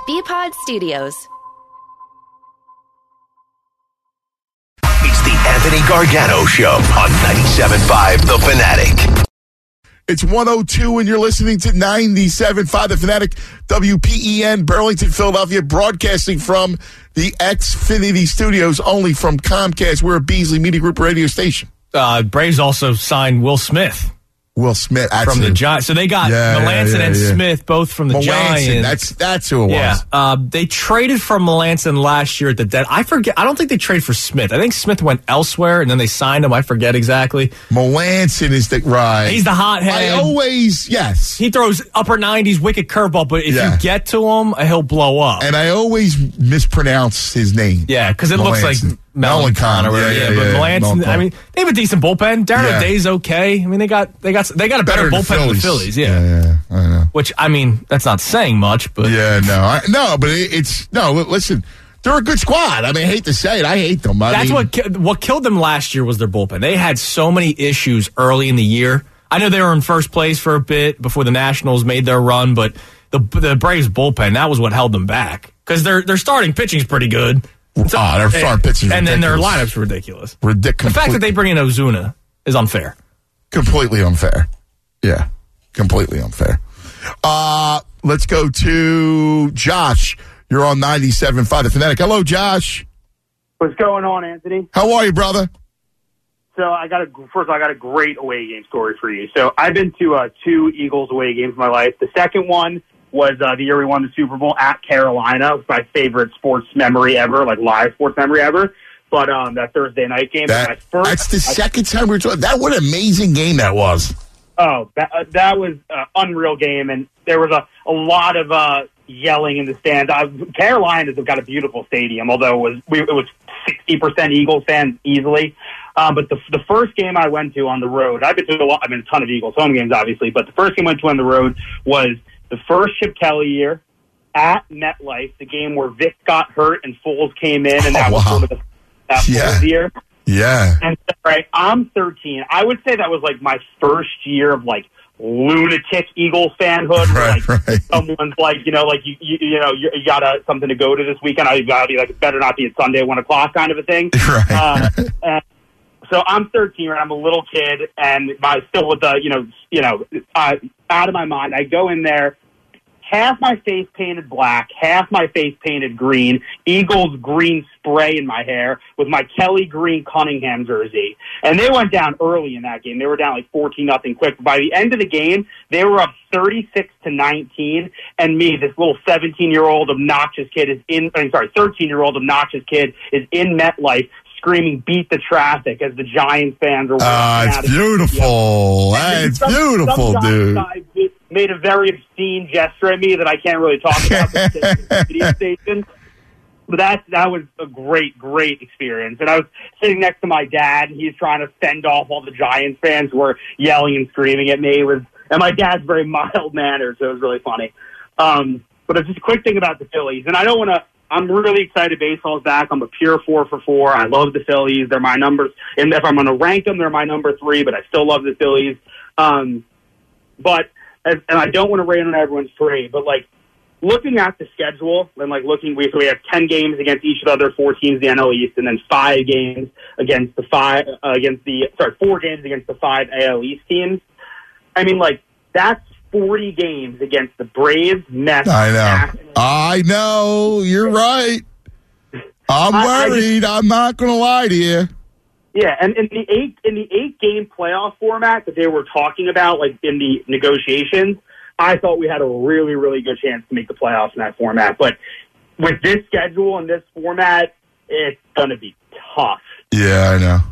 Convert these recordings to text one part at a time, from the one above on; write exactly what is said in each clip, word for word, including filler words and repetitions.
B-Pod Studios. It's the Anthony Gargano Show on ninety-seven point five The Fanatic. It's one oh two and you're listening to ninety-seven point five The Fanatic, W P E N, Burlington, Philadelphia, broadcasting from the Xfinity Studios, only from Comcast. We're a Beasley Media Group radio station. Uh, Braves also signed Will Smith. Will Smith. From the Giants. So they got yeah, Melancon yeah, yeah, and yeah. Smith both from the Melancon, Giants. That's that's who it was. Yeah. Uh, they traded for Melancon last year at the dead. I forget. I don't think they traded for Smith. I think Smith went elsewhere and then they signed him. I forget exactly. Melancon is the right. He's the hothead. I always yes. He throws upper nineties wicked curveball, but if Yeah. you get to him, he'll blow up. And I always mispronounce his name. Yeah, because it Melancon. looks like Melancon or whatever. Yeah, Yeah, yeah, but yeah, Melancon. Melancon. I mean, they have a decent bullpen. Darren Yeah. O'Day's okay. I mean, they got they got they got a better, Better bullpen than the Phillies. Yeah. yeah, yeah, I know. Which I mean, that's not saying much, but Yeah, no, I, no, but it, it's no. Listen, they're a good squad. I mean, I hate to say it, I hate them. I that's mean, what ki- what killed them last year was their bullpen. They had so many issues early in the year. I know they were in first place for a bit before the Nationals made their run, but the the Braves bullpen, that was what held them back because their their starting pitching's pretty good. So, Ah, their starting pitching is and then their ridiculous. lineup's ridiculous. ridiculous. The fact that they bring in Ozuna is unfair. completely unfair. Yeah, completely unfair. Uh, let's go to Josh. You're on ninety-seven point five The Fanatic. Hello, Josh. What's going on, Anthony? How are you, brother? So I got a first of all, I got a great away game story for you. So I've been to uh, two Eagles away games in my life. The second one was uh, the year we won the Super Bowl at Carolina. It was my favorite sports memory ever, like live sports memory ever. But um, that Thursday night game. That, was my first, that's the I, second time we were talking. That what an amazing game that was. Oh, that, uh, that was an unreal game, and there was a, a lot of uh, yelling in the stands. Uh, Carolina's got a beautiful stadium, although it was we, it was sixty percent Eagles fans easily. Um, but the the first game I went to on the road, I've been to a lot, I've been to a ton of Eagles home games, obviously, but the first game I went to on the road was the first Chip Kelly year at MetLife, the game where Vic got hurt and Foles came in, and that oh, was wow. sort of the that Yeah. Foles year. Yeah. And right, I'm thirteen. I would say that was like my first year of like lunatic Eagles fanhood. Where, Right, like right. someone's like, you know, like you, you, you know, you, you got a, something to go to this weekend. I got to be like, it better not be at Sunday at one o'clock kind of a thing. Right. Uh, and so I'm thirteen, right? I'm a little kid, and my still with the, you know, you know, uh, out of my mind. I go in there. Half my face painted black, half my face painted green, Eagles green spray in my hair with my Kelly Green Cunningham jersey. And they went down early in that game. They were down like fourteen nothing quick. By the end of the game, they were up thirty-six to nineteen. And me, this little seventeen-year-old obnoxious kid is in, I'm sorry, thirteen-year-old obnoxious kid is in MetLife screaming, "Beat the traffic," as the Giants fans are Ah, walking out it's of- beautiful. And It's some- beautiful, some dude. guy made a very obscene gesture at me that I can't really talk about the video station. But that that was a great, great experience. And I was sitting next to my dad. He's trying to fend off all the Giants fans who were yelling and screaming at me. It was, and my dad's very mild mannered, so it was really funny. Um, but just a quick thing about the Phillies, and I don't want to. I'm really excited baseball's back. I'm a pure four for four. I love the Phillies. They're my numbers. And if I'm going to rank them, they're my number three, but I still love the Phillies. Um, but, and I don't want to rain on everyone's parade, but like looking at the schedule and like looking, we, so we have ten games against each of the other four teams in the N L East and then five games against the five, uh, against the, sorry, four games against the five A L East teams. I mean, like that's forty games against the Braves, Mets. I know. Nationals. I know. You're right. I'm I- I worried. I'm not going to lie to you. Yeah, and in the eight in the eight game playoff format that they were talking about, like in the negotiations, I thought we had a really, really good chance to make the playoffs in that format. But with this schedule and this format, it's going to be tough. Yeah, I know.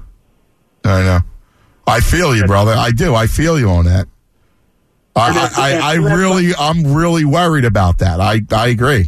I know. I feel you, brother. I do. I feel you on that. I, And that's- I, I, I and that's- really, I'm really worried about that. I, I agree.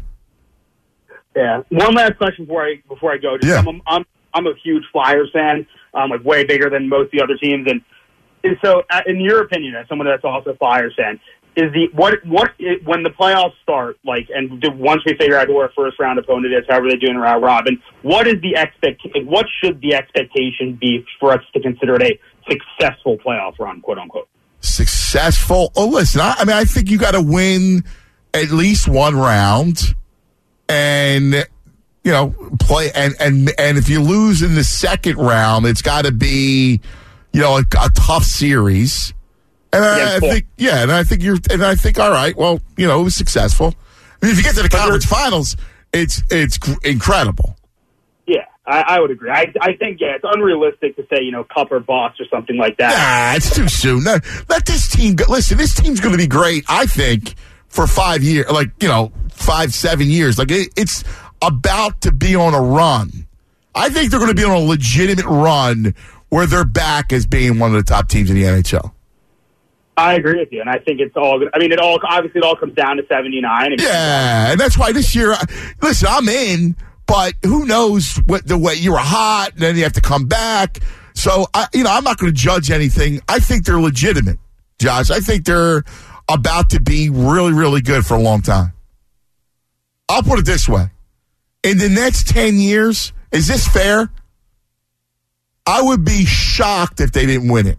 Yeah. One last question before I before I go. Just Yeah. I'm, I'm I'm a huge Flyers fan. Um, like way bigger than most of the other teams. And, and so, uh, in your opinion, as someone that's also a Flyers fan, is the what what when the playoffs start, like, and do, once we figure out who our first round opponent is, however they do in round robin, what is the expect? What should the expectation be for us to consider it a successful playoff run, quote unquote? Successful. Oh, listen. I, I mean, I think you got to win at least one round. and you know play and and and if you lose in the second round, it's got to be you know a, a tough series. And I, Yeah, I cool. think yeah, and I think you're and I think all right. Well, you know, it was successful. I mean, if you get to the conference finals, it's it's cr- incredible. Yeah, I, I would agree. I, I think, yeah, it's unrealistic to say, you know, cup or bust or something like that. Nah, it's too soon. Let, let this team go. Listen, this team's going to be great, I think, for five years, like, you know, five, seven years. Like, it, it's about to be on a run. I think they're going to be on a legitimate run where they're back as being one of the top teams in the N H L. I agree with you, and I think it's all good. I mean, it all, obviously, it all comes down to seventy-nine. And Yeah, and that's why this year, listen, I'm in, but who knows what the way you were hot, and then you have to come back. So, I, you know, I'm not going to judge anything. I think they're legitimate, Josh. I think they're about to be really, really good for a long time. I'll put it this way. In the next ten years, is this fair? I would be shocked if they didn't win it.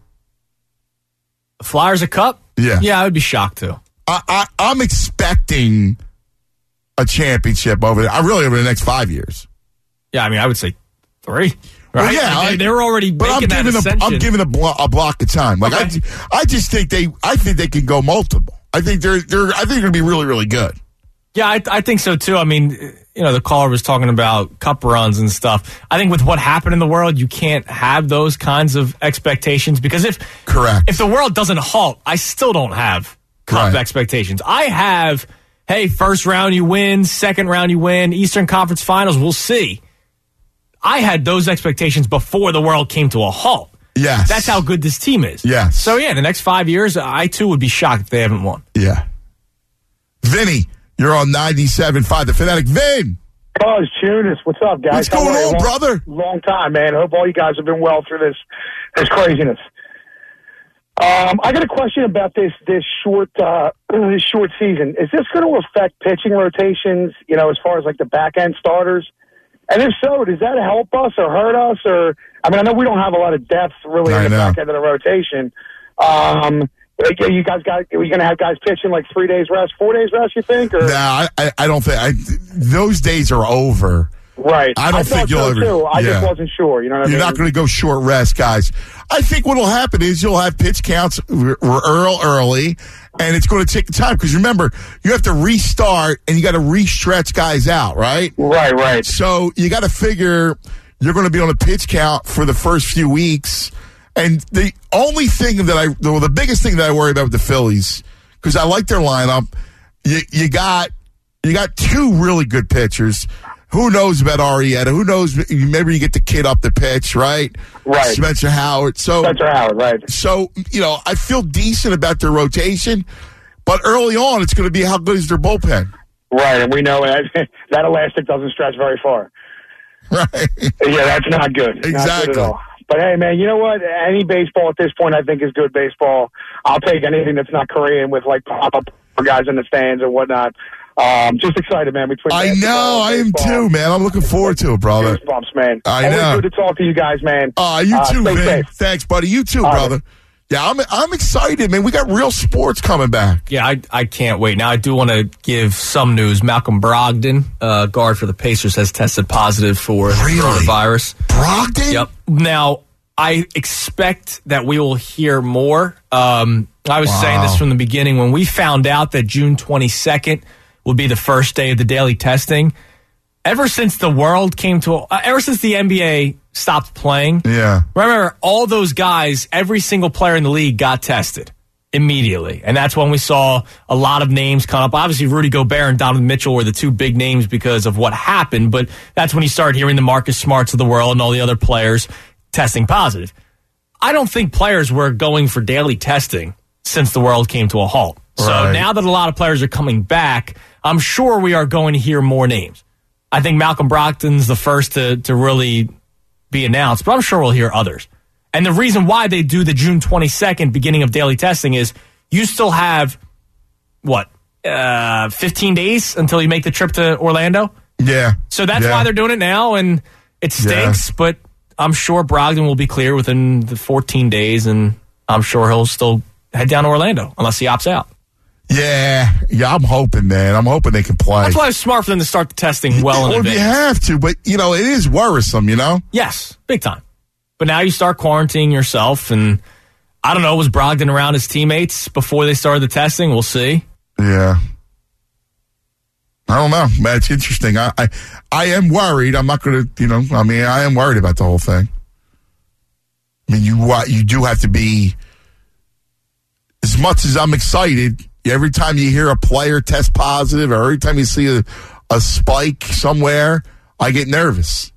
Flyers a cup? Yeah. Yeah, I would be shocked too. I, I, I'm expecting a championship over there. I really over the next five years. Yeah, I mean, I would say three. Well, Right? yeah, Like, I- they, they were already But I'm making that giving a, ascension. I'm giving a, blo- a block of time. Like Okay. I, I just think they, I think they can go multiple. I think they're, they're, I think they're going to be really, really good. Yeah, I, I think so too. I mean, you know, the caller was talking about cup runs and stuff. I think with what happened in the world, you can't have those kinds of expectations because if Correct. if the world doesn't halt, I still don't have cup Right. expectations. I have, hey, first round you win, second round you win, Eastern Conference Finals, we'll see. I had those expectations before the world came to a halt. Yes. That's how good this team is. Yes. So yeah, the next five years, I too would be shocked if they haven't won. Yeah. Vinny, you're on ninety-seven point five, The Fanatic. Vin, Oh, it's Tunis. What's up, guys? what's How going are you? on, long, brother? Long time, man. I hope all you guys have been well through this this craziness. Um, I got a question about this this short uh, this short season. Is this going to affect pitching rotations? You know, as far as like the back end starters, and if so, does that help us or hurt us? Or I mean, I know we don't have a lot of depth really I in the know. back end of the rotation. Um, like, you guys got? Are you going to have guys pitching like three days rest, four days rest? You think? Or Nah, I, I, I don't think I, those days are over. right? I don't think thought you'll so ever- Too. I yeah. just wasn't sure. You know what I You're mean? not going to go short rest, guys. I think what will happen is you'll have pitch counts r- r- early, and it's going to take time because remember you have to restart and you got to re-stretch guys out, right? Right, right. So you got to figure you're going to be on a pitch count for the first few weeks. And the only thing that I, well, the biggest thing that I worry about with the Phillies, because I like their lineup, you, you got you got two really good pitchers. Who knows about Arrieta? Who knows? Maybe you get the kid up the pitch, right? Right. Spencer Howard. So, Spencer Howard, right. so you know, I feel decent about their rotation, but early on, it's going to be how good is their bullpen, Right, and we know that, that elastic doesn't stretch very far. right? Yeah, that's not good. Not good Exactly. at all. But hey, man, you know what? Any baseball at this point, I think, is good baseball. I'll take anything that's not Korean with like pop up guys in the stands and whatnot. Um, just excited, man. Between I basketball know, I and am baseball. too, man. I'm looking forward to it, brother. Goosebumps, man. I Always know. good to talk to you guys, man. Uh, you Uh, too, stay man. safe. Thanks, buddy. You too, All right. brother. Yeah, I'm I'm excited, man. We got real sports coming back. Yeah, I, I can't wait. Now, I do want to give some news. Malcolm Brogdon, uh, guard for the Pacers, has tested positive for Really? coronavirus. Brogdon? Yep. Now, I expect that we will hear more. Um, I was Wow. saying this from the beginning. When we found out that June twenty-second would be the first day of the daily testing, ever since the world came to, uh, ever since the N B A stopped playing, Yeah. remember, all those guys, every single player in the league got tested immediately. And that's when we saw a lot of names come up. Obviously, Rudy Gobert and Donovan Mitchell were the two big names because of what happened. But that's when you started hearing the Marcus Smarts of the world and all the other players testing positive. I don't think players were going for daily testing since the world came to a halt. So Right. now that a lot of players are coming back, I'm sure we are going to hear more names. I think Malcolm Brogdon's the first to, to really be announced, but I'm sure we'll hear others. And the reason why they do the June twenty-second beginning of daily testing is you still have, what, uh, fifteen days until you make the trip to Orlando? Yeah. So that's Yeah. why they're doing it now, and it stinks, but I'm sure Brogdon will be clear within the fourteen days, and I'm sure he'll still head down to Orlando unless he opts out. Yeah, yeah, I'm hoping, man. I'm hoping they can play. That's why it's smart for them to start the testing well in Well, advance. you have to, but, you know, it is worrisome, you know? Yes, big time. But now you start quarantining yourself, and I don't know, was Brogdon around his teammates before they started the testing? We'll see. Yeah. I don't know. Man, it's interesting. I, I, I am worried. I'm not going to, you know, I mean, I am worried about the whole thing. I mean, you you do have to be, as much as I'm excited, every time you hear a player test positive or every time you see a, a spike somewhere, I get nervous.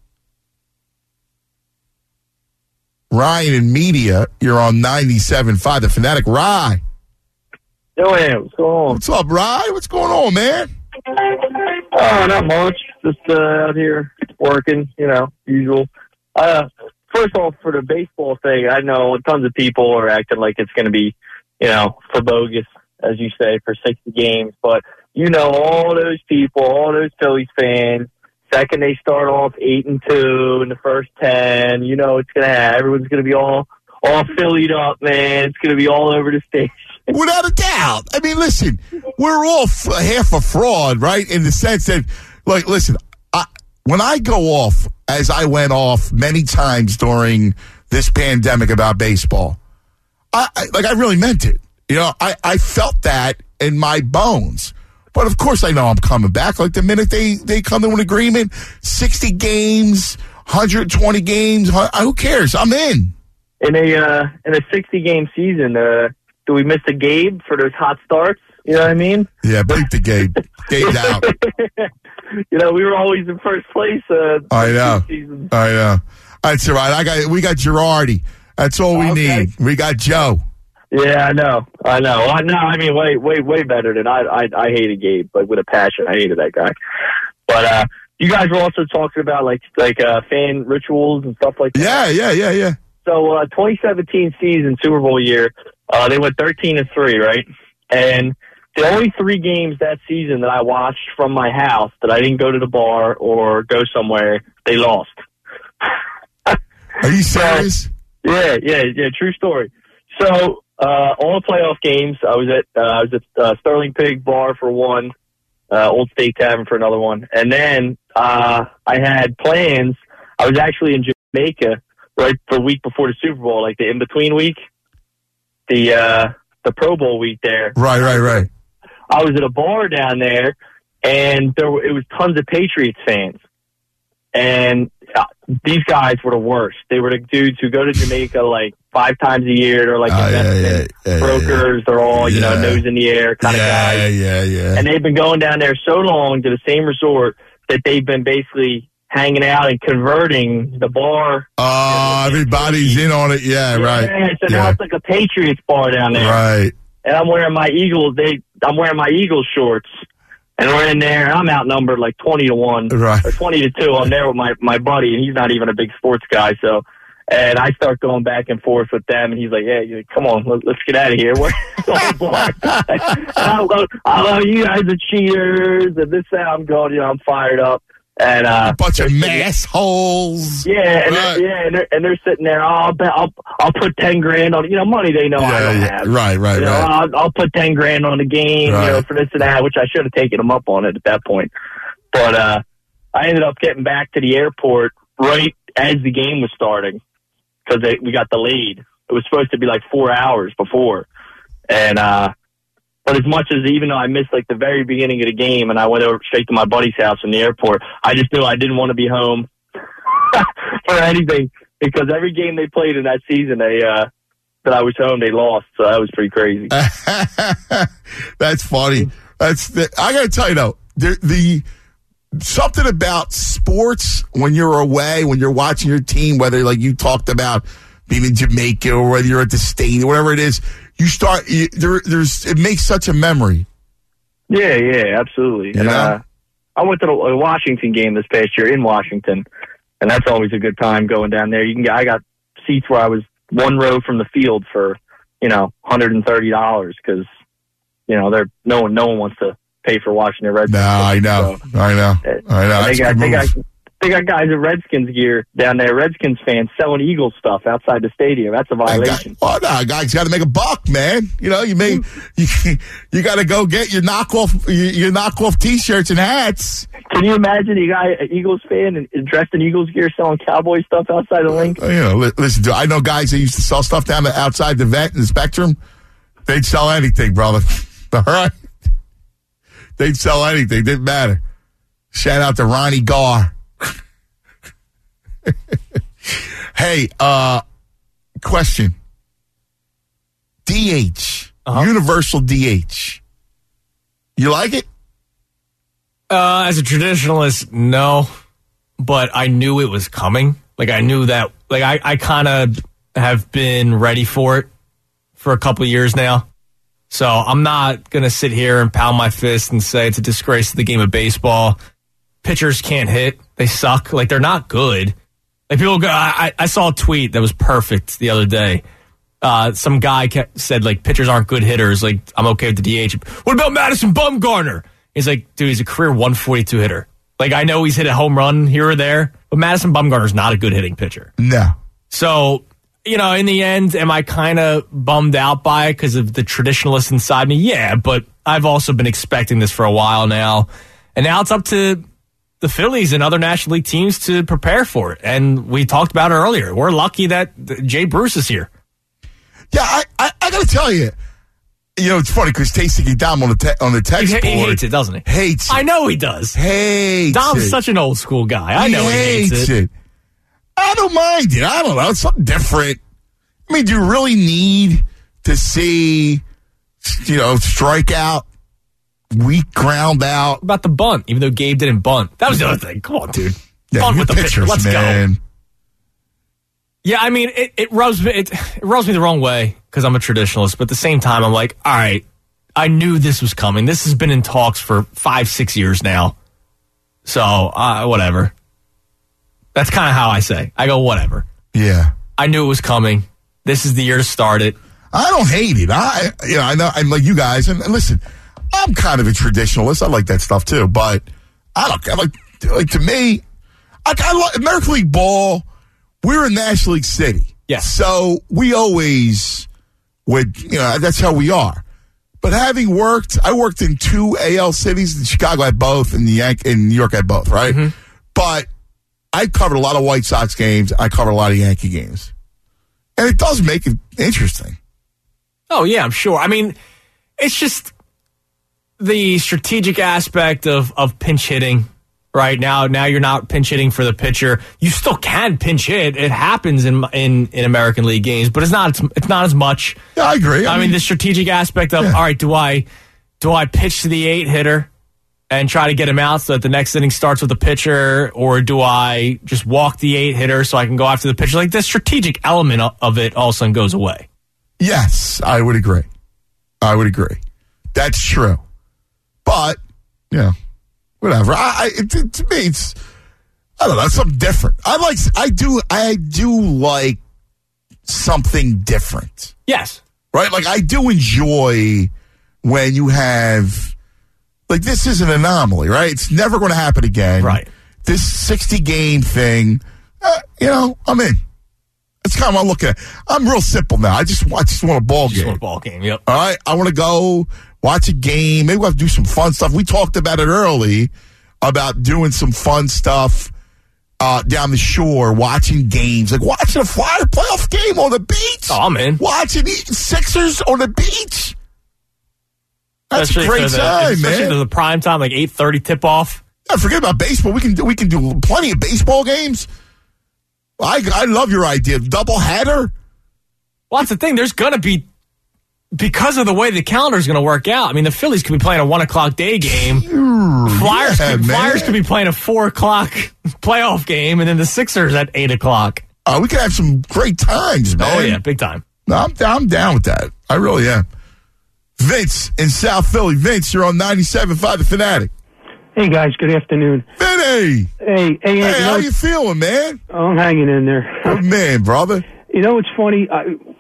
Ryan in media, you're on ninety-seven point five, The Fanatic. Rye. Yo, man, what's going on? What's up, Rye? What's going on, man? Oh, not much. Just uh, out here working, you know, usual. Uh, first off, for the baseball thing, I know tons of people are acting like it's going to be, you know, for bogus, as you say, for sixty games. But, you know, all those people, all those Phillies fans, second they start off eight and two in the first ten, you know, it's going to have, everyone's going to be all, all Phillied up, man. It's going to be all over the station. Without a doubt. I mean, listen, we're all f- half a fraud, right? In the sense that, like, listen, I, when I go off, as I went off many times during this pandemic about baseball, I, I like, I really meant it. You know, I, I felt that in my bones. But, of course, I know I'm coming back. Like, the minute they, they come to an agreement, sixty games, one hundred twenty games, who cares? I'm in. In a, uh, in a sixty-game season, uh, do we miss a Gabe for those hot starts? You know what I mean? Yeah, bleep the Gabe. Gabe's out. You know, we were always in first place. Uh, I know. Seasons. I know. That's all right. I got. We got Girardi. That's all we Okay. need. We got Joe. Yeah, I know. I know. I know. I mean, way, way, way better than I. I, I hated Gabe, like with a passion. I hated that guy. But uh, you guys were also talking about like like uh, fan rituals and stuff like that. Yeah, yeah, yeah, yeah. So, uh, twenty seventeen season, Super Bowl year, uh, they went thirteen and three, right? And the only three games that season that I watched from my house that I didn't go to the bar or go somewhere, they lost. Are you serious? Yeah, yeah, yeah. True story. So, uh, all the playoff games, I was at, uh, I was at uh, Sterling Pig Bar for one, uh, Old State Tavern for another one, and then uh, I had plans. I was actually in Jamaica right the week before the Super Bowl, like the in between week, the uh, the Pro Bowl week there. Right, right, right. I was at a bar down there, and there were, it was tons of Patriots fans. And uh, these guys were the worst. They were the dudes who go to Jamaica like five times a year. They're like Oh, yeah, investment yeah, yeah, brokers. They're all, you know, Yeah. nose in the air kind of Yeah, guys. yeah, yeah. And they've been going down there so long to the same resort that they've been basically hanging out and converting the bar. Oh, everybody's in on it. Yeah, right. Yeah, so now Yeah. it's like a Patriots bar down there. Right. And I'm wearing my Eagles. They, I'm wearing my Eagles shorts, and we're in there. And I'm outnumbered like twenty to one, Right. or twenty to two. I'm there with my my buddy, and he's not even a big sports guy. So, and I start going back and forth with them, and he's like, "Yeah, hey, come on, let, let's get out of here." We're I love, I love you guys are cheaters, and this that I'm going. You know, I'm fired up, and uh, A bunch of mass holes. yeah, and Right. they're, yeah, and they're, and they're sitting there. Oh, I'll bet I'll I'll put ten grand on, you know, money they know I Yeah, don't yeah. have. Right, right, You know, right. I'll, I'll put ten grand on the game, Right. you know, for this and that, which I should have taken them up on it at that point. But uh, I ended up getting back to the airport right as the game was starting because we got delayed. It was supposed to be like four hours before, and uh, but as much as even though I missed like the very beginning of the game and I went over straight to my buddy's house in the airport, I just knew I didn't want to be home for anything because every game they played in that season, they uh, that I was home, they lost. So that was pretty crazy. That's funny. That's the, I got to tell you though, the, the something about sports when you're away, when you're watching your team, whether like you talked about being in Jamaica or whether you're at the state or whatever it is, you start you, there. There's it makes such a memory. Yeah, yeah, absolutely. You and know? uh, I went to the a Washington game this past year in Washington, and that's always a good time going down there. You can get, I got seats where I was one row from the field for, you know, one hundred thirty dollars because, you know, they're no one no one wants to pay for watching their Red No, Sox. I know, So, I know, uh, I know. they That's a got good they got move. They got guys in Redskins gear down there, Redskins fans selling Eagles stuff outside the stadium. That's a violation. Well, no, guys got to make a buck, man. You know, you may you, you got to go get your knockoff your, your knockoff T-shirts and hats. Can you imagine a guy, an Eagles fan, and, and dressed in Eagles gear, selling Cowboy stuff outside the link? Uh, you know, li- listen, dude, I know guys that used to sell stuff down the, outside the vet and the Spectrum. They'd sell anything, brother. All right, they'd sell anything. Didn't matter. Shout out to Ronnie Garr. Hey, uh, question. D H. Uh-huh. Universal D H. You like it? Uh, as a traditionalist, no. But I knew it was coming. Like, I knew that. Like, I, I kind of have been ready for it for a couple of years now. So I'm not going to sit here and pound my fist and say it's a disgrace to the game of baseball. Pitchers can't hit. They suck. Like, they're not good. Like, people go, I, I saw a tweet that was perfect the other day. Uh, some guy kept, said, like, pitchers aren't good hitters. Like, I'm okay with the D H. What about Madison Bumgarner? He's like, dude, he's a career one forty-two hitter. Like, I know he's hit a home run here or there, but Madison Bumgarner's not a good hitting pitcher. No. So, you know, in the end, am I kind of bummed out by it because of the traditionalist inside me? Yeah, but I've also been expecting this for a while now. And now it's up to the Phillies and other National League teams to prepare for it. And we talked about it earlier. We're lucky that Jay Bruce is here. Yeah, I, I, I got to tell you, you know, it's funny because Tasty Dom on the te- on the text he, board. He hates it, doesn't he? Hates it. I know he does. Hates Dom's it. such an old school guy. I he know he hates, hates it. it. I don't mind it. I don't know. It's something different. I mean, do you really need to see, you know, strike out, weak ground out? What about the bunt, even though Gabe didn't bunt? That was the other thing. Come on, dude. Yeah, bunt with the pitcher. Let's man. go. Yeah, I mean, it, it rubs me it, it rubs me the wrong way because I'm a traditionalist, but at the same time, I'm like, all right, I knew this was coming. This has been in talks for five, six years now. So, uh, whatever. That's kind of how I say. I go, whatever. Yeah. I knew it was coming. This is the year to start it. I don't hate it. I, you know, I know I'm like you guys, and, and listen, I'm kind of a traditionalist. I like that stuff too, but I don't I like like to me. I, I like American League ball. We're a National League city, yes. So we always would, you know, that's how we are. But having worked, I worked in two A L cities. In Chicago had both, and the Yank in New York had both, right? Mm-hmm. But I covered a lot of White Sox games. I covered a lot of Yankee games. And it does make it interesting. Oh, yeah, I'm sure. I mean, it's just the strategic aspect of, of pinch hitting, right? Now now you're not pinch hitting for the pitcher. You still can pinch hit. It happens in in, in American League games, but it's not it's not as much. Yeah, I agree. I, I mean, mean, the strategic aspect of, yeah. all right, do I do I pitch to the eight hitter and try to get him out so that the next inning starts with the pitcher, or do I just walk the eight hitter so I can go after the pitcher? Like, the strategic element of it all of a sudden goes away. Yes, I would agree. I would agree. That's true. But, you know, whatever. I, I it, it, to me, it's, I don't know, it's something different. I like, I do, I do like something different. Yes. Right? Like, I do enjoy when you have, like, this is an anomaly, right? It's never going to happen again. Right. This sixty-game thing, uh, you know, I'm in. That's kind of what I'm looking at. I'm real simple now. I just, I just want a ball just game. Want a ball game, yep. All right? I want to go watch a game. Maybe we'll have to do some fun stuff. We talked about it early, about doing some fun stuff uh, down the shore, watching games. Like watching a Flyer playoff game on the beach. Oh, I'm in. Watching the Sixers on the beach. That's especially a great the, time, especially man. The prime time, like eight thirty tip off. Yeah, forget about baseball. We can do we can do plenty of baseball games. I I love your idea. Double header. Well, that's the thing. There's going to be, because of the way the calendar is going to work out. I mean, the Phillies could be playing a one o'clock day game. Flyers yeah, could, man. Flyers could be playing a four o'clock playoff game, and then the Sixers at eight o'clock. Uh, we could have some great times, man. Oh yeah, big time. No, I'm down. I'm down with that. I really am. Vince in South Philly. Vince, you're on ninety-seven point five The Fanatic. Hey, guys. Good afternoon. Vinny! Hey, hey, hey, hey how know, you feeling, man? I'm hanging in there. Good man, brother. You know, it's funny. I,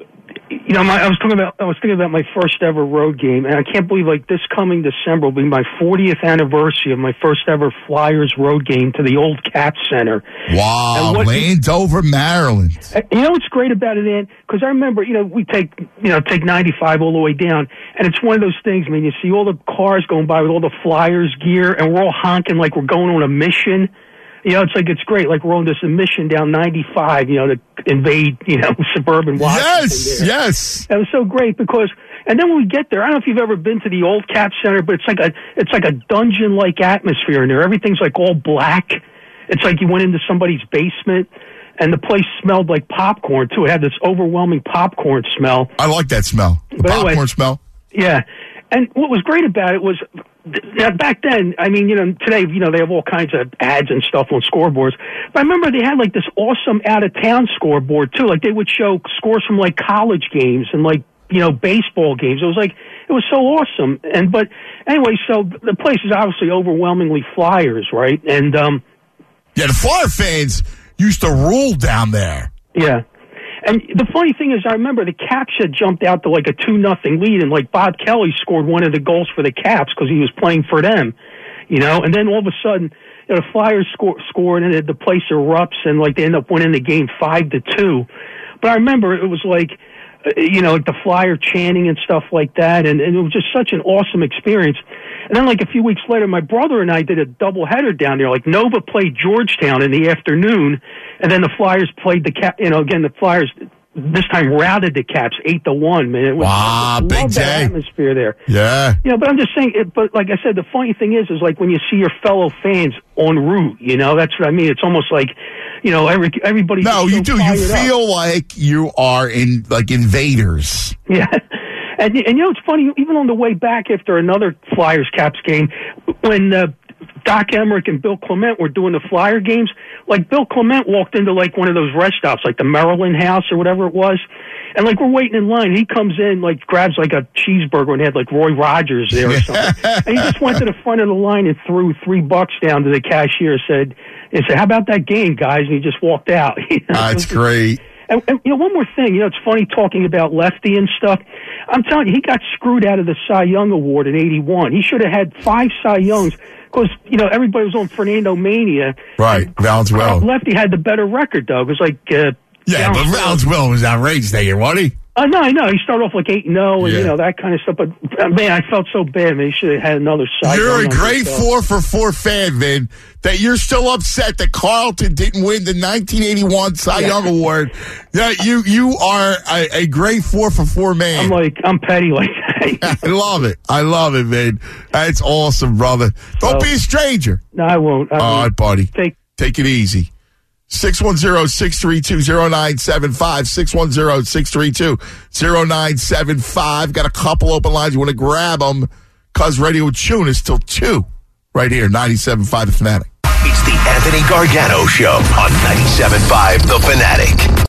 You know, my, I was talking about. I was thinking about my first ever road game, and I can't believe like this coming December will be my fortieth anniversary of my first ever Flyers road game to the old Cap Center. Wow, what, Landover, Maryland. You know what's great about it, Ann? Because I remember, you know, we take you know take ninety-five all the way down, and it's one of those things. I mean, you see all the cars going by with all the Flyers gear, and we're all honking like we're going on a mission. You know, it's like, it's great. Like, we're on this mission down ninety-five, you know, to invade, you know, suburban Washington. Yes, there. yes. It was so great because, and then when we get there, I don't know if you've ever been to the old Cap Center, but it's like a, it's like a dungeon-like atmosphere in there. Everything's like all black. It's like you went into somebody's basement, and the place smelled like popcorn, too. It had this overwhelming popcorn smell. I like that smell. The But popcorn anyway, smell. Yeah. And what was great about it was, th- back then, I mean, you know, today, you know, they have all kinds of ads and stuff on scoreboards. But I remember they had, like, this awesome out-of-town scoreboard, too. Like, they would show scores from, like, college games and, like, you know, baseball games. It was, like, it was so awesome. And, but, anyway, so the place is obviously overwhelmingly Flyers, right? And, um... yeah, the Flyer fans used to rule down there. Yeah. And the funny thing is, I remember the Caps had jumped out to like a two nothing lead, and like Bob Kelly scored one of the goals for the Caps because he was playing for them, you know. And then all of a sudden, you know, the Flyers score, scored, and the place erupts, and like they end up winning the game five to two. But I remember it was like, you know, like the Flyer chanting and stuff like that, and, and it was just such an awesome experience. And then, like a few weeks later, my brother and I did a doubleheader down there. Like Nova played Georgetown in the afternoon, and then the Flyers played the Cap. You know, again, the Flyers this time routed the Caps eight to one. Man, it was wow, big love that day. atmosphere there. Yeah, you know, but I'm just saying. It, but like I said, the funny thing is, is like when you see your fellow fans en route. You know, that's what I mean. It's almost like, you know, every everybody. No, you so do. You fired feel up. like you are in like invaders. Yeah. And, and you know, it's funny, even on the way back after another Flyers-Caps game, when uh, Doc Emmerich and Bill Clement were doing the Flyer games, like Bill Clement walked into like one of those rest stops, like the Maryland House or whatever it was, and like we're waiting in line. He comes in, like grabs like a cheeseburger and had like Roy Rogers there or something. And he just went to the front of the line and threw three bucks down to the cashier, said, and said, "How about that game, guys?" And he just walked out. You know? That's great. And, and, you know, one more thing. You know, it's funny talking about Lefty and stuff. I'm telling you, he got screwed out of the Cy Young Award in eighty-one. He should have had five Cy Youngs because, you know, everybody was on Fernando Mania. Right, Valenzuela. Lefty had the better record, though. It was like... Uh, yeah, but Valenzuela was outrageous that year, wasn't he? Uh, no, I know. He started off like eight and oh and, yeah. you know, that kind of stuff. But, uh, man, I felt so bad, man. He should have had another Cy Young. You're a great himself. four for four fan, Vin, that you're still upset that Carlton didn't win the nineteen eighty-one Cy Yeah. Young Award. Yeah, you you are a, a great four for four man. I'm like, I'm petty like that. I love it. I love it, man. That's awesome, brother. Don't So- be a stranger. No, I won't. I All won't. right, buddy. Take Take it easy. six one zero, six three two, zero nine seven five. six one zero, six three two, zero nine seven five. Got a couple open lines. You want to grab them? Cuz Radio Tune is till two. Right here, ninety-seven point five The Fanatic. It's the Anthony Gargano Show on ninety-seven point five The Fanatic.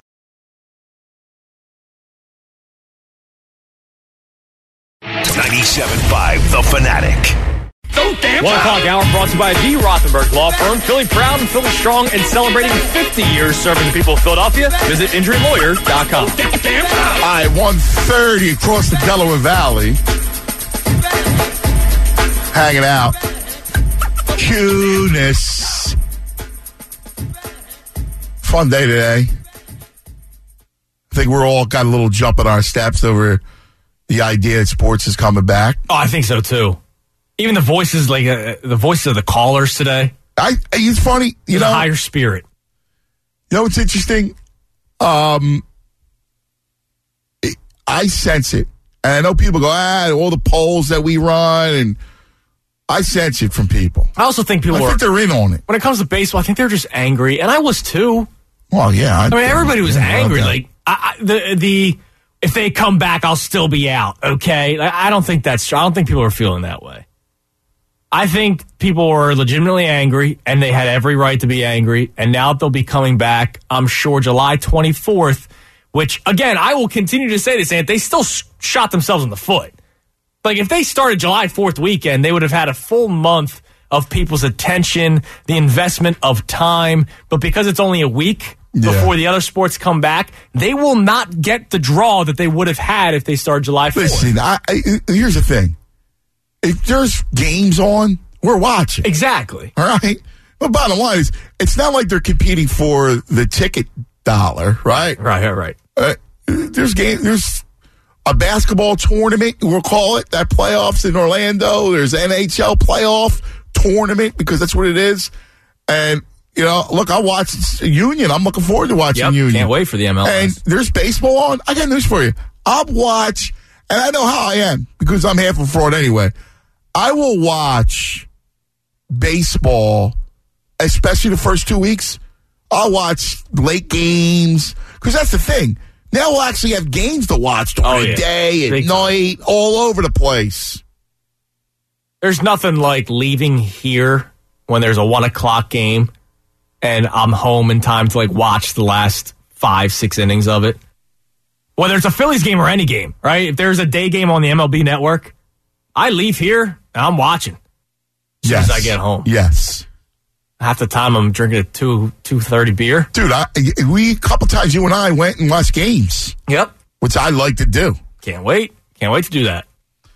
ninety-seven point five The Fanatic. One o'clock hour brought to you by the Rothenberg Law Firm. Feeling proud and feeling strong and celebrating fifty years serving the people of Philadelphia. Visit injury lawyer dot com. All right, one thirty across the Delaware Valley. Hanging out. Cuteness. Fun day today. I think we're all got a little jump in our steps over the idea that sports is coming back. Oh, I think so too. Even the voices, like uh, the voices of the callers today. I, it's funny, you There's know. a higher spirit. You know what's interesting? Um, it, I sense it. And I know people go, ah, all the polls that we run, and I sense it from people. I also think people I are. think they're in on it. When it comes to baseball, I think they're just angry, and I was too. Well, yeah. I mean, everybody was yeah, angry. okay. Like I, I, the the if they come back, I'll still be out. Okay, like, I don't think that's true. I don't think people are feeling that way. I think people were legitimately angry, and they had every right to be angry. And now they'll be coming back, I'm sure, July twenty-fourth, which, again, I will continue to say this, and they still sh- shot themselves in the foot. Like, if they started July fourth weekend, they would have had a full month of people's attention, the investment of time. But because it's only a week, Yeah. before the other sports come back, they will not get the draw that they would have had if they start July fourth. Listen, I, I, here's the thing. If there's games on, we're watching. Exactly. All right? But bottom line is, it's not like they're competing for the ticket dollar, right? Right, right, right. Uh, there's game. There's a basketball tournament, we'll call it, that playoffs in Orlando. There's N H L playoff tournament because that's what it is. And, you know, look, I watched Union. I'm looking forward to watching Yep, Union. can't wait for the M L S. And there's baseball on. I got news for you. I'll watch, and I know how I am because I'm half a fraud anyway. I will watch baseball, especially the first two weeks. I'll watch late games because that's the thing. Now we'll actually have games to watch during Oh, the yeah. day, at Big night, all over the place. There's nothing like leaving here when there's a one o'clock game and I'm home in time to like watch the last five, six innings of it. Whether it's a Phillies game or any game, right? If there's a day game on the M L B network, I leave here and I'm watching as soon Yes. as I get home. Yes. Half the time I'm drinking a two two thirty beer. Dude, I, we, a couple times you and I went and watched games, Yep. which I like to do. Can't wait. Can't wait to do that.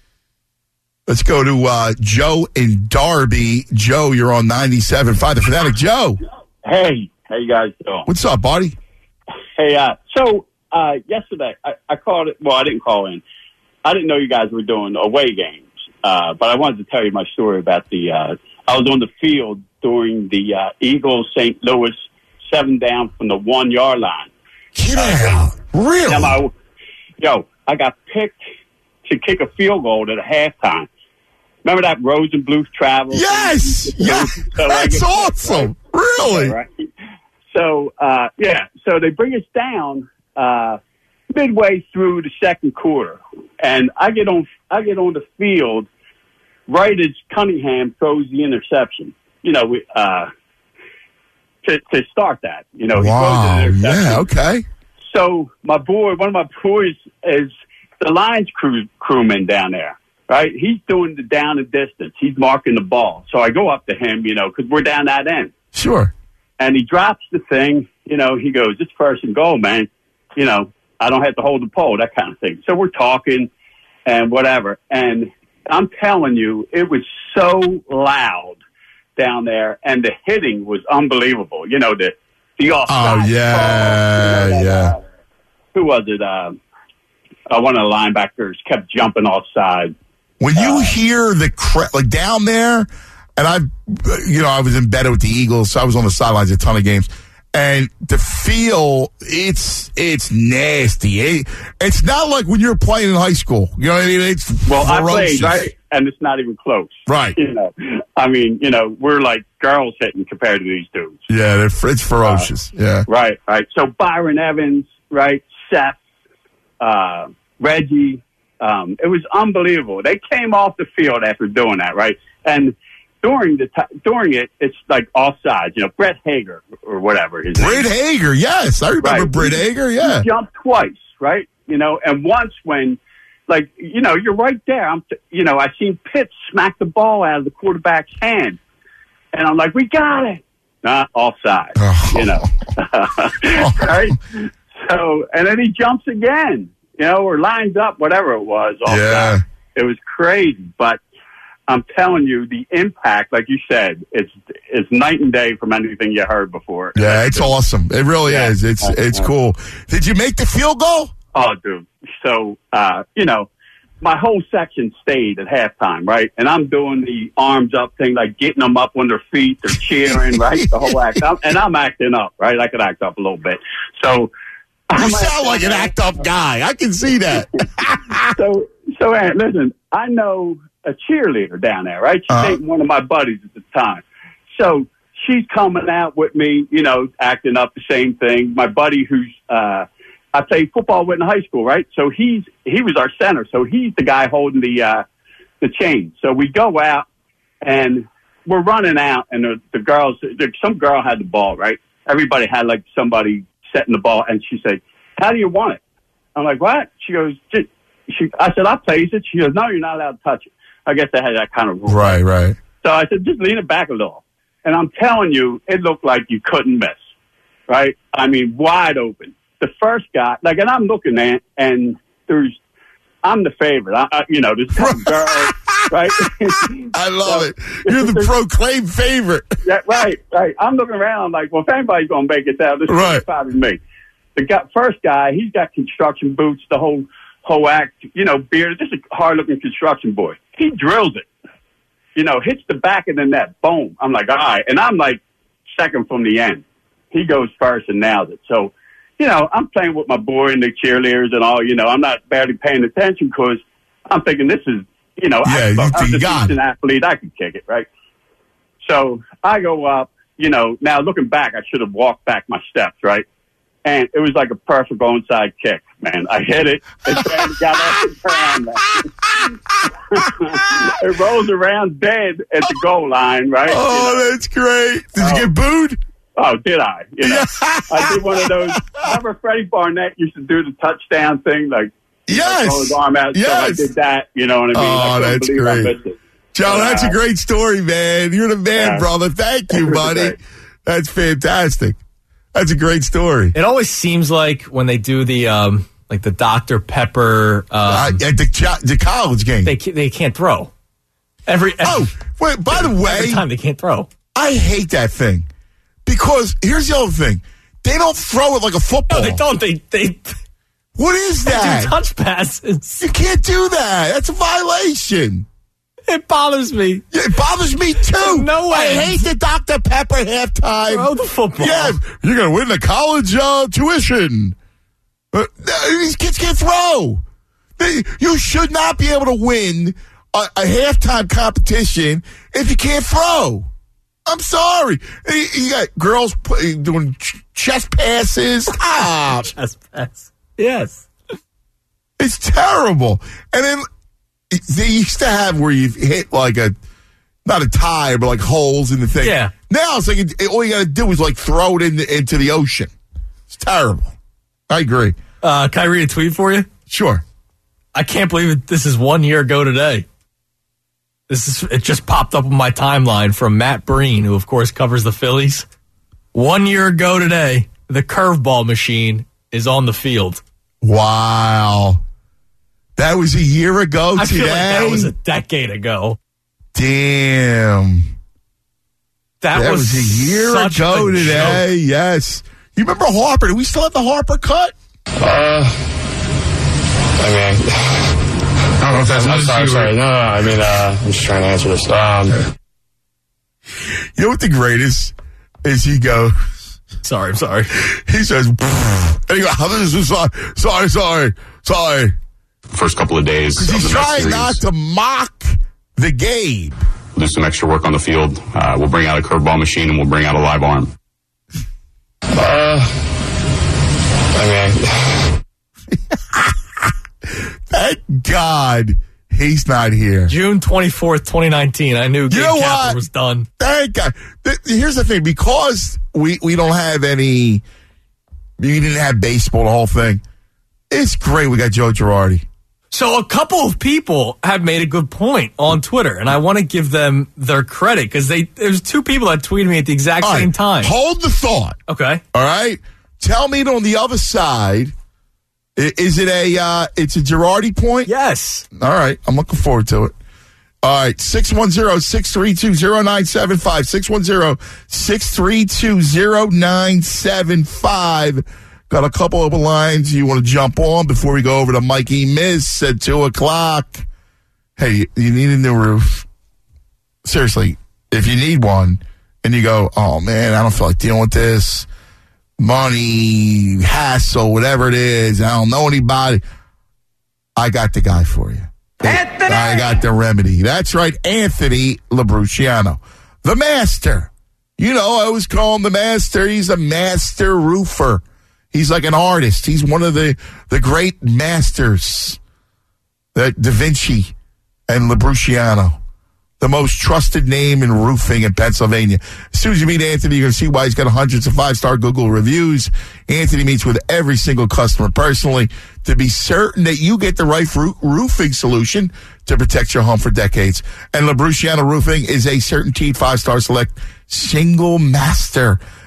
Let's go to uh, Joe in Darby. Joe, you're on ninety-seven point five. The Fanatic. Joe, Hey, how you guys doing? what's up, buddy? Hey, uh, so uh, yesterday I, I called it. Well, I didn't call in. I didn't know you guys were doing away games, uh, but I wanted to tell you my story about the. Uh, I was on the field during the uh, Eagles Saint Louis seven down from the one yard line. Get out. Really? And I, yo, I got picked to kick a field goal at a halftime. Remember that Rosenbluth travel? Yes. Yeah. So That's I get- awesome. Really? Right. So, uh, yeah, so they bring us down uh, midway through the second quarter, and I get on I get on the field right as Cunningham throws the interception. You know, we, uh, to to start that. You know, Wow. he throws the interception. Yeah, okay. So my boy, one of my boys, is the Lions crew crewman down there. Right, he's doing the down and distance. He's marking the ball. So I go up to him, you know, because we're down that end. Sure. And he drops the thing, you know, he goes, "It's first and goal, man. You know, I don't have to hold the pole," that kind of thing. So we're talking and whatever. And I'm telling you, it was so loud down there, and the hitting was unbelievable. You know, the the offside. Oh, yeah, call, you know, that, yeah. Uh, who was it? Uh, uh, one of the linebackers kept jumping offside. When you hear the cra- like down there, and I, you know, I was embedded with the Eagles, so I was on the sidelines a ton of games, and the feel, it's it's nasty. It, it's not like when you're playing in high school. You know what I mean? It's Well, ferocious. I played, right? And it's not even close. Right. You know, I mean, you know, we're like girls hitting compared to these dudes. Yeah, they're, it's ferocious. Uh, yeah. Right, right. So Byron Evans, right? Seth, uh, Reggie. Um, it was unbelievable. They came off the field after doing that, right? And during the t- during it, it's like offsides. You know, Brett Hager or whatever his name Britt is. Hager, yes. I remember Right. Britt Hager, yeah. He jumped twice, right? You know, and once when, like, you know, you're right there. I'm, t- you know, I seen Pitts smack the ball out of the quarterback's hand, and I'm like, we got it. Not offside, Oh. you know, right? So, and then he jumps again, you know, or lines up, whatever it was. Offside. Yeah. It was crazy, but I'm telling you, the impact, like you said, it's it's night and day from anything you heard before. Yeah, it's awesome. It really Yeah. is. It's it's cool. Did you make the field goal? Oh, dude. So, uh, you know, my whole section stayed at halftime, right? And I'm doing the arms up thing, like getting them up on their feet. They're cheering, right? The whole act. I'm, and I'm acting up, right? I could act up a little bit. So, You I'm sound like an acting act up guy. I can see that. So, so, Aaron, listen, I know a cheerleader down there, right? She's Uh-huh. dating one of my buddies at the time. So she's coming out with me, you know, acting up the same thing. My buddy who's, uh, I played football with in high school, right? So he's, he was our center. So he's the guy holding the, uh, the chain. So we go out and we're running out and the, the girls, there, some girl had the ball, right? Everybody had like somebody setting the ball and she said, "How do you want it?" I'm like, "What?" She goes, "Just," she, I said, "I'll place it." She goes, "No, you're not allowed to touch it." I guess they had that kind of rule. Right, right. So I said, "Just lean it back a little." And I'm telling you, it looked like you couldn't miss. right? I mean, wide open. The first guy, like, and I'm looking at, and there's, I'm the favorite. I, I, you know, there's a couple girls, right? I love So, it. You're the proclaimed favorite. Yeah, right, right. I'm looking around like, well, if anybody's going to make it out, this Right. is probably me. The guy, first guy, he's got construction boots, the whole whole act, you know, beard. Just a hard-looking construction boy. He drills it, you know, hits the back of the net. Boom. I'm like, all right. And I'm like second from the end. He goes first and nails it. So, you know, I'm playing with my boy and the cheerleaders and all, you know, I'm not barely paying attention because I'm thinking this is, you know, Yeah, I, you I'm think you a got decent it. athlete. I can kick it, right? So I go up, you know, now looking back, I should have walked back my steps, right? And it was like a perfect onside kick, man. I hit it. It got off the ground, man. It rolls around dead at the goal line, right? Oh, You know? that's great. Did Oh. you get booed? Oh, did I? You know, I did one of those. Remember Freddie Barnett used to do the touchdown thing, like Yes. throw his arm out. Yes. So I did that. You know what I mean? Oh, I couldn't that's believe I great. missed it. John, But, that's a uh, great story, man. You're the man, Yeah. brother. Thank you, buddy. Right. That's fantastic. That's a great story. It always seems like when they do the um, like the Doctor Pepper, Uh, um, at the, cho- the college game. they ca- they can't throw. Every, every oh, wait, by the every way, time they can't throw. I hate that thing. Because here's the other thing. They don't throw it like a football. No, they don't. They they, What is they that? do touch passes. You can't do that. That's a violation. It bothers me. It bothers me too. No way. I hate the Doctor Pepper halftime. Throw the football. Yeah, you're going to win the college uh, tuition. Uh, these kids can't throw. They, you should not be able to win a, a halftime competition if you can't throw. I'm sorry. You, you got girls play, doing ch- chest passes. Ah, Chest pass. Yes. it's terrible. And then they used to have where you hit like a, not a tire, but like holes in the thing. Yeah. Now it's like it, it- all you got to do is like throw it in the, into the ocean. It's terrible. I agree. Uh, can I read a tweet for you? Sure. I can't believe it. This is one year ago today. This is it. Just popped up on my timeline from Matt Breen, who of course covers the Phillies. One year ago today, the curveball machine is on the field. Wow. That was a year ago I today. feel like that was a decade ago. Damn. That, That was, was a year such ago a today. joke. Yes. You remember Harper? Do we still have the Harper cut? Uh, I mean, I don't know if that's I'm sorry, sorry. No, no, I mean, uh, I'm just trying to answer this. Um, You know what the greatest is? He goes, Sorry, I'm sorry. he says, and he goes, this is sorry, sorry, sorry, sorry. First couple of days of He's the next trying series, not to mock the game. we'll do some extra work on the field. Uh, we'll bring out a curveball machine and we'll bring out a live arm. uh, I mean, Thank God he's not here. June twenty-fourth, twenty nineteen. I knew Gabe know Kapler what? was done. Thank God. Th- Here's the thing. Because we, we don't have any, we didn't have baseball, the whole thing. It's great we got Joe Girardi. So a couple of people have made a good point on Twitter, and I want to give them their credit because they there's two people that tweeted me at the exact All same right, time. Hold the thought. Okay. All right. Tell me on the other side, i- is it a, uh, it's a Girardi point? Yes. All right. I'm looking forward to it. All right. six one zero, six three two, zero nine seven five. six one zero, six three two, zero nine seven five. Got a couple of lines you want to jump on before we go over to Mikey Miss at two o'clock. Hey, you need a new roof. Seriously, if you need one and you go, oh man, I don't feel like dealing with this. Money, hassle, whatever it is. I don't know anybody. I got the guy for you. Anthony! I got the remedy. That's right, Anthony Labruciano. The master. You know, I always call him the master. He's a master roofer. He's like an artist. He's one of the, the great masters. That Da Vinci and Labruciano. The most trusted name in roofing in Pennsylvania. As soon as you meet Anthony, you're going to see why he's got hundreds of five-star Google reviews. Anthony meets with every single customer personally to be certain that you get the right roo- roofing solution to protect your home for decades. And Labruciano Roofing is a certainteed five-star select single master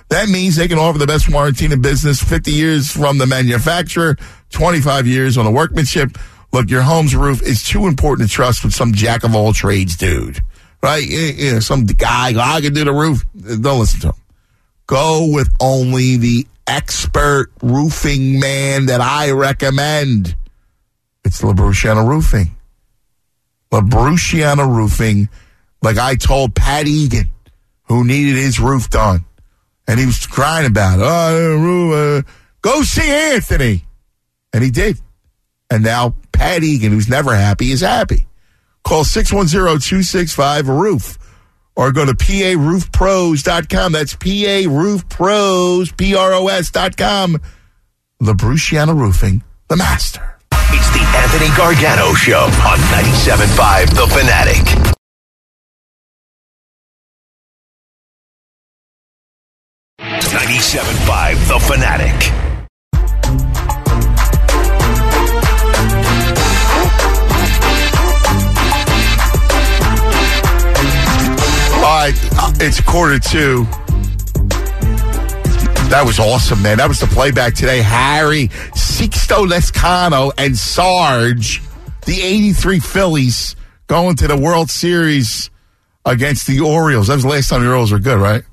That means they can offer the best warranty in business, fifty years from the manufacturer, twenty-five years on the workmanship. Look, your home's roof is too important to trust with some jack-of-all-trades dude, right? You know, some guy, oh, I can do the roof. Don't listen to him. Go with only the expert roofing man that I recommend. It's LaBruciana Roofing. LaBruciana Roofing, like I told Pat Egan, who needed his roof done. And he was crying about it. Oh, uh, go see Anthony. And he did. And now Pat Egan, who's never happy, is happy. Call six one zero, two six five, roof or go to P A roof pros dot com. That's P A Roof Pros, P R O S dot com. LaBruciana Roofing, the master. It's the Anthony Gargano Show on ninety-seven point five The Fanatic. ninety-seven point five The Fanatic. All right, it's quarter two. That was awesome, man. That was the playback today. Harry, Sixto Lescano, and Sarge, the eighty-three Phillies, going to the World Series against the Orioles. That was the last time the Orioles were good, right?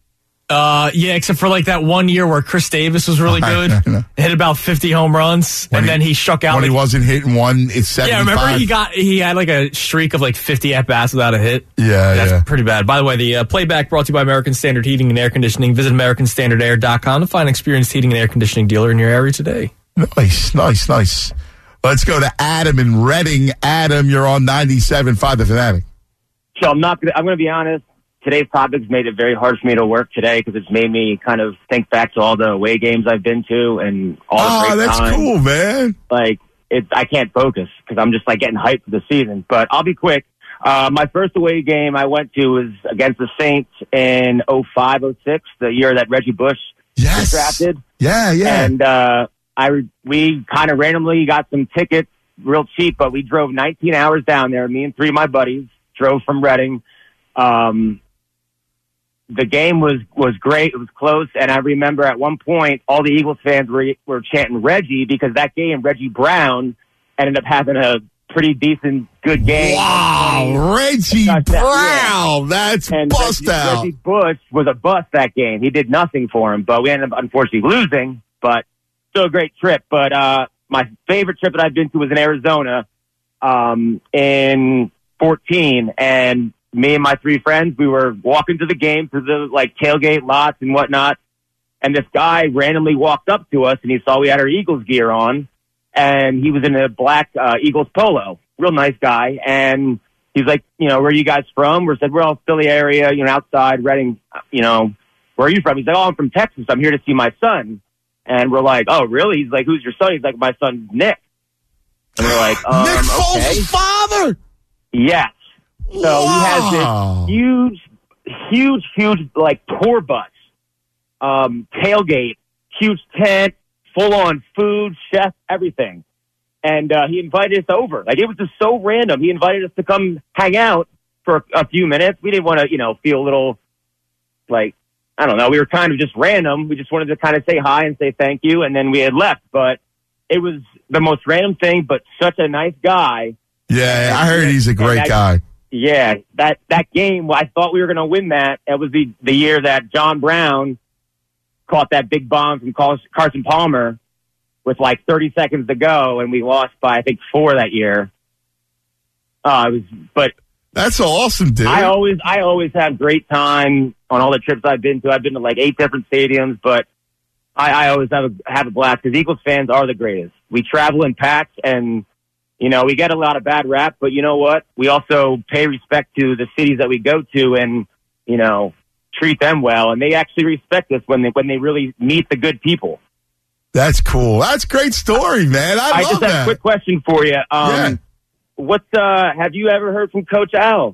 Uh, yeah, except for like that one year where Chris Davis was really good, hit about fifty home runs, when and he, then he struck out when like, he wasn't hitting one. It's seventy-five. Yeah, remember he got he had like a streak of like fifty at bats without a hit. Yeah, that's yeah. pretty bad. By the way, the uh, playback brought to you by American Standard Heating and Air Conditioning. Visit American Standard Air dot com to find an experienced heating and air conditioning dealer in your area today. Nice, nice, nice. Let's go to Adam in Reading. Adam, you're on ninety-seven point five The Fanatic. So I'm not. Gonna, I'm going to be honest. Today's topic's made it very hard for me to work today because it's made me kind of think back to all the away games I've been to and all the oh, great that's times. cool, man. Like, it's, I can't focus because I'm just like getting hyped for the season. But I'll be quick. Uh, my first away game I went to was against the Saints in oh five oh six, the year that Reggie Bush yes. was drafted. Yeah, yeah. And uh, I we kind of randomly got some tickets real cheap, but we drove nineteen hours down there. Me and three of my buddies drove from Reading. Um, The game was, was great. It was close. And I remember at one point, all the Eagles fans were, were chanting Reggie because that game, Reggie Brown ended up having a pretty decent, good game. Wow, Reggie Brown. Yeah. That's and bust Reggie, out. Reggie Bush was a bust that game. He did nothing for him, but we ended up unfortunately losing, but still a great trip. But, uh, my favorite trip that I've been to was in Arizona, um, in fourteen. And me and my three friends, we were walking to the game through the like tailgate lots and whatnot. And this guy randomly walked up to us and he saw we had our Eagles gear on and he was in a black uh, Eagles polo, real nice guy. And he's like, you know, where are you guys from? We said, we're all Philly area, you know, outside Reading, you know, where are you from? He's like, oh, I'm from Texas. I'm here to see my son. And we're like, oh, really? He's like, who's your son? He's like, my son, Nick. And we're like, um, Nick Foles' okay. father? Yes. So wow. he has this huge, huge, huge, like, tour bus, um, tailgate, huge tent, full-on food, chef, everything. And uh, he invited us over. Like, it was just so random. He invited us to come hang out for a, a few minutes. We didn't want to, you know, feel a little, like, I don't know. We were kind of just random. We just wanted to kind of say hi and say thank you, and then we had left. But it was the most random thing, but such a nice guy. Yeah, I heard he's a great that, guy. Yeah, that that game, I thought we were going to win that. That was the, the year that John Brown caught that big bomb from Carson Palmer with like thirty seconds to go, and we lost by, I think, four that year. Uh, it was, but that's awesome, dude. I always, I always have great time on all the trips I've been to. I've been to like eight different stadiums, but I, I always have a have a blast because Eagles fans are the greatest. We travel in packs, and you know we get a lot of bad rap, but you know what? We also pay respect to the cities that we go to, and you know treat them well, and they actually respect us when they when they really meet the good people. That's cool. That's a great story, man. I, I love just that. have a quick question for you. Um, yeah. What's uh? Have you ever heard from Coach Al?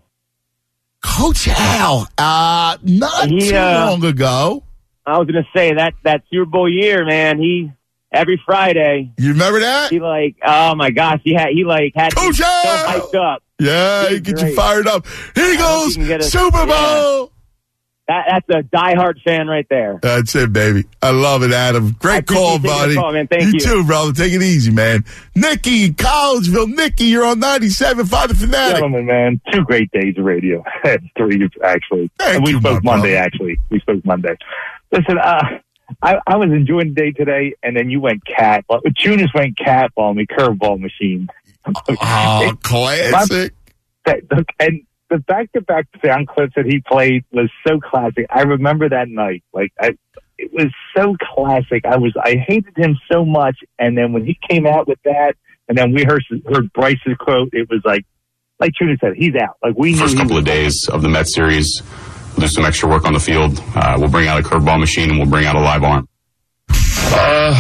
Coach Al, uh, not He, too uh, long ago. I was going to say that that Super Bowl year, man. He every Friday. You remember that? He like, oh my gosh, he had he like had Coach me Al! so hyped up. Yeah, He he was get great. you fired up. Here he I hope goes, he can get a- Super Bowl. yeah. that, that's a diehard fan right there. That's it, baby. I love it, Adam. Great call, buddy. Call, man. Thank you, you too, brother. Take it easy, man. Nikki in Collegeville. Nikki, you're on ninety-seven point five The Fanatic. Gentlemen, man, two great days of radio. Three, actually. Thank and we you, spoke my Monday, brother. actually. We spoke Monday. Listen, uh, I, I was enjoying the day today, and then you went cat. Tunis went cat on me, curveball machine. Oh, classic. My, that, and the back-to-back sound clips that he played was so classic. I remember that night. Like, I, it was so classic. I was, I hated him so much, and then when he came out with that, and then we heard, heard Bryce's quote, it was like, like Tunis said, he's out. Like we First knew couple of days of the Mets series, we'll do some extra work on the field. Uh, we'll bring out a curveball machine and we'll bring out a live arm. Uh,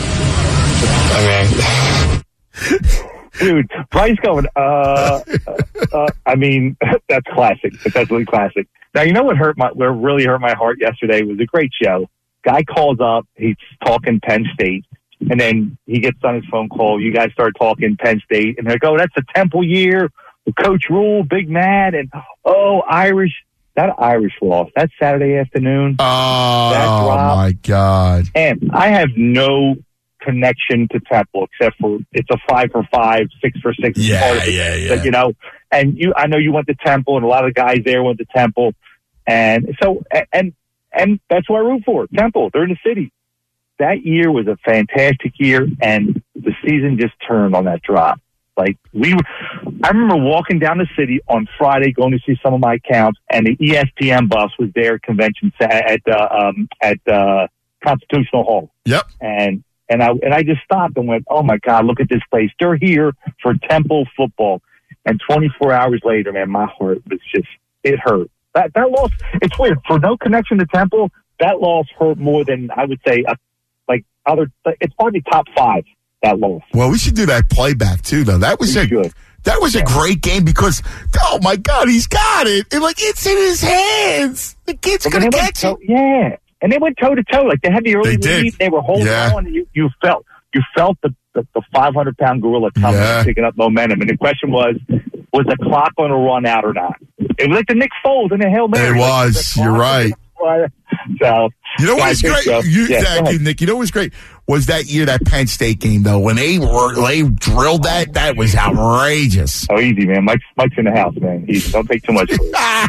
I mean, dude, Bryce going, uh, uh, uh, I mean, that's classic. That's really classic. Now, you know what hurt my, what really hurt my heart yesterday was a great show. Guy calls up, he's talking Penn State, and then he gets on his phone call. You guys start talking Penn State, and they go, that's a Temple year. Coach Rule, big mad, and oh, Irish. That Irish loss. That Saturday afternoon. Oh, that drop, my God. And I have no connection to Temple except for it's a five for five, six for six. Yeah, part of it, yeah, yeah. But, you know, and you, I know you went to Temple, and a lot of guys there went to Temple, and so and and that's what I root for. Temple, they're in the city. That year was a fantastic year, and the season just turned on that drop. Like we, were, I remember walking down the city on Friday, going to see some of my accounts, and the E S P N bus was there at convention at uh, um, at uh, Constitutional Hall. Yep. And and I and I just stopped and went, oh my God, look at this place. They're here for Temple football. And twenty-four hours later, man, my heart was just it hurt. That that loss, it's weird for no connection to Temple. That loss hurt more than I would say, uh, like other. It's probably top five. That loss. Well, we should do that playback too, though. That was We a should. that was a Yeah. great game because oh my God, he's got it! And like it's in his hands. The kid's But gonna they catch went it. toe- Yeah, and they went toe to toe. Like they had the early They did. lead. They were holding Yeah. on. And you, you felt you felt the the, the five hundred pound gorilla coming, Yeah. and picking up momentum. And the question was, was the clock going to run out or not? It was like the Nick Foles in the Hail Mary. It Like, was. the clock You're was right. gonna run. So You know what I was think great? so. You, Yeah, go thank you, ahead. Nick. You know what was great was that year that Penn State game though when they were they drilled that that was outrageous. Oh, easy, man. Mike's Mike's in the house, man. He, don't take too much. For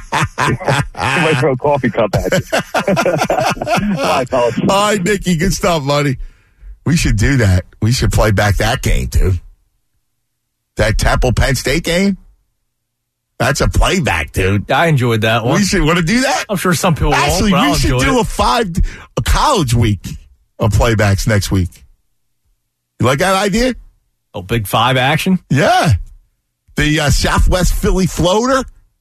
it. He might throw a coffee cup at you. My apologies. All right, Nicky, good stuff, buddy. We should do that. We should play back that game, dude. That Temple Penn State game. That's a playback, dude. I enjoyed that one. We should want to do that. I'm sure some people Actually, won't, but we I'll should enjoy do it. a five a college week of playbacks next week. You like that idea? Oh, big five action? Yeah. The uh, Southwest Philly floater.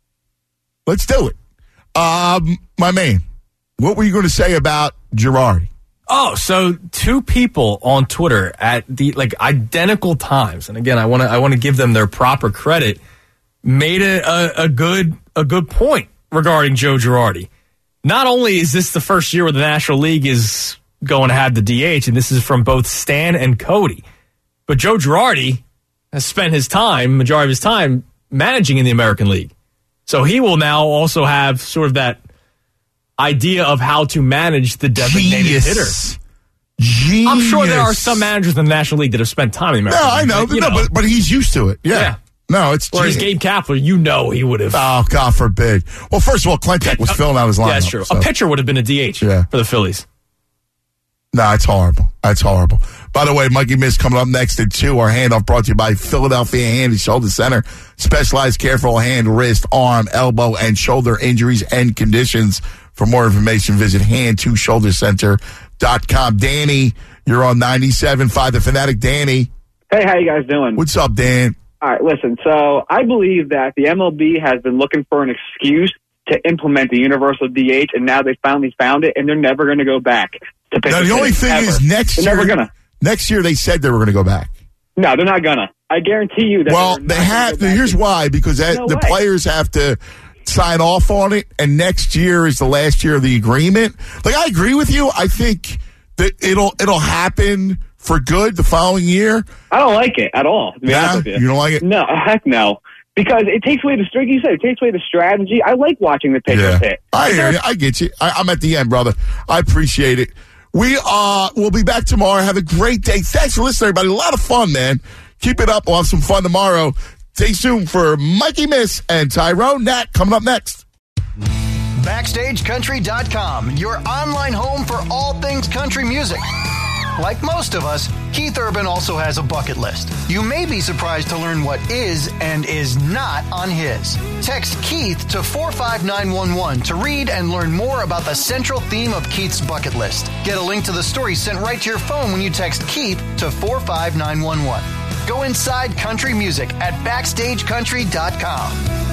Let's do it. Um, my man, what were you going to say about Girardi? Oh, so two people on Twitter at the like identical times, and again, I want to I want to give them their proper credit. Made a, a, a good a good point regarding Joe Girardi. Not only is this the first year where the National League is going to have the D H, and this is from both Stan and Cody, but Joe Girardi has spent his time, majority of his time, managing in the American League. So he will now also have sort of that idea of how to manage the designated Genius. hitter. Genius. I'm sure there are some managers in the National League that have spent time in the No, American I League. know, but, you no, but, but he's used to it. Yeah. Yeah. No, it's Whereas genius. Gabe Kapler, you know he would have. Oh, God forbid. Well, first of all, Clinton was filling out his lineup. Yeah, that's true. so- A pitcher would have been a D H Yeah. for the Phillies. No, it's horrible. That's horrible. By the way, Mikey Miss coming up next at two. Our handoff brought to you by Philadelphia Hand and Shoulder Center. Specialized care for all hand, wrist, arm, elbow, and shoulder injuries and conditions. For more information, visit hand to shoulder center dot com. Danny, you're on ninety-seven point five The Fanatic. Danny. Hey, how you guys doing? What's up, Dan? All right, listen. So I believe that the M L B has been looking for an excuse to implement the universal D H, and now they finally found it, and they're never going to go back to pitch. Now, the only thing ever. is next they're year. never gonna. Next year, they said they were going to go back. No, they're not gonna. I guarantee you that. Well, they're they not gonna have. go back. Here's why: because that, No the way. players have to sign off on it, and next year is the last year of the agreement. Like, I agree with you. I think that it'll it'll happen for good the following year. I don't like it at all. To be Nah, honest with you. you don't like it? No, heck no. because it takes away the, like you said, it takes away the strategy. I like watching the pitchers Yeah. hit. I hear you. I get you. I, I'm at the end, brother. I appreciate it. We uh, we'll be back tomorrow. Have a great day. Thanks for listening, everybody. A lot of fun, man. Keep it up. We'll have some fun tomorrow. Stay tuned for Mikey Miss and Tyrone Nat coming up next. Backstage Country dot com, your online home for all things country music. Like most of us, Keith Urban also has a bucket list. You may be surprised to learn what is and is not on his. Text Keith to four five nine one one to read and learn more about the central theme of Keith's bucket list. Get a link to the story sent right to your phone when you text Keith to four five nine one one. Go inside country music at Backstage Country dot com.